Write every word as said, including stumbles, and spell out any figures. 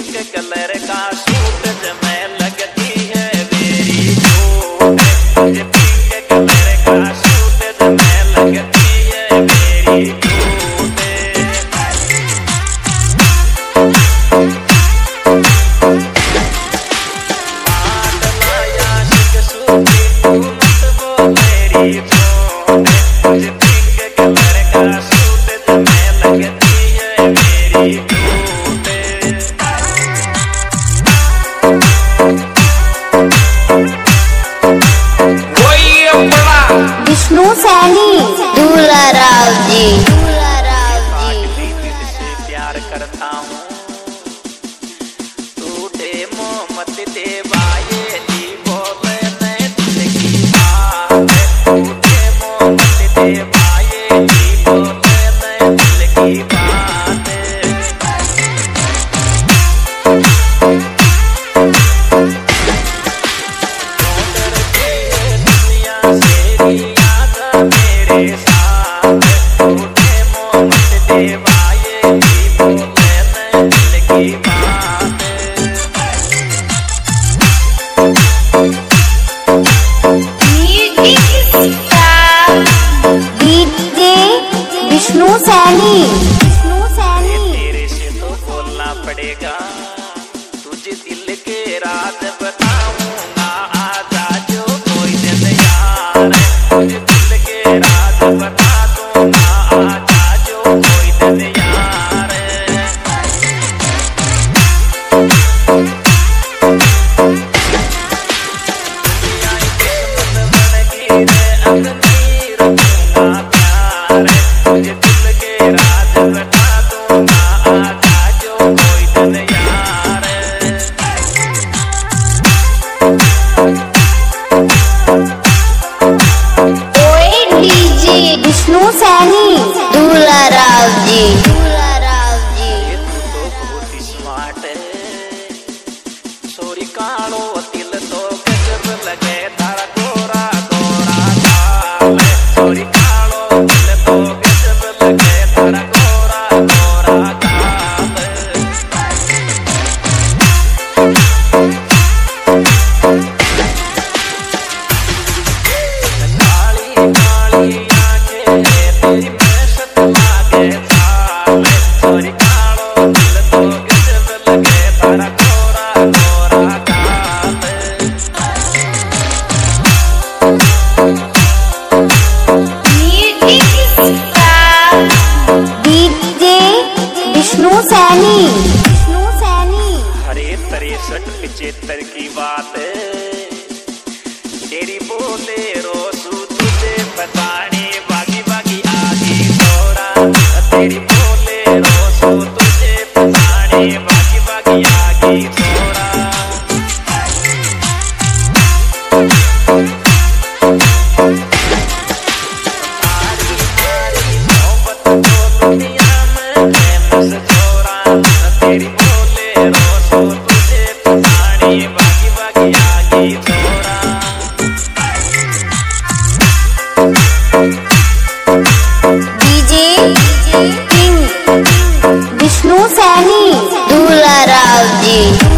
Pink colour का suit जमे लगती है मेरी कोट। मुझे पिंक कलर का सूट जमे लगती है मेरी कोट। बादला याशिक सूटी तू मत वो मेरी कोट। मुझे पिंक कलर का सूट जमे लगती है मेरी कोट। विष्णु सैनी दूल्हा राव जी। प्यार करता हूँ टूटे मोहम्मद देवाये ली बोले मैं दिल की बात। टूटे मोहम्मद देवाये ली बोले मैं दिल की बात। दुनिया से मेरे साथ टूटे मोहम्मद देवाये ली बोले मैं दिल की बात। डीजे विष्णु सैनी। तेरे से तो बोलना पड़ेगा, तुझे दिल के राज बताऊंगा। आजा जो कोई दिन यार, तुझे दिल के राज बता दूंगा। आजा जो कोई दिन यार। दुनिया किस्मत बन गई रे अपनी रखूंगा प्यार। तुझे दिल के राज बता दूंगा। आजा जो कोई दिन यार। ओए डीजे विष्णु सैनी दूल्हा राव जी। दूल्हा राव जी। ये तू तो बहुत ही स्मार्ट है। सोरी कालो तिल तो गजब लगे तारा गोरा गोरा गाल। सोरी कालो तिल तो गजब लगे तारा गोरा गोरा गाल। काली काली आंखें तेरी महशत लागे साल। सोरी कालो दिल तो गजब लगे तारा गोरा गोरा गाल। डीजे विष्णु सैनी। विष्णु सैनी। हरे तिरसठ पिछहत्तर की बात तेरी बोले रोसू तुझे बताने बागी बागी आगी थोड़ा। तेरी बोले रोसू तुझे बताने बागी बागी आगी थोड़ा। तारी तारी मोहब्बत को दुनिया में फेमस छोरा। तेरी बोले रोसू तुझे बताने बागी बागी आगी थोड़ा। डीजे किंग विष्णु सैनी दूल्हा राव जी।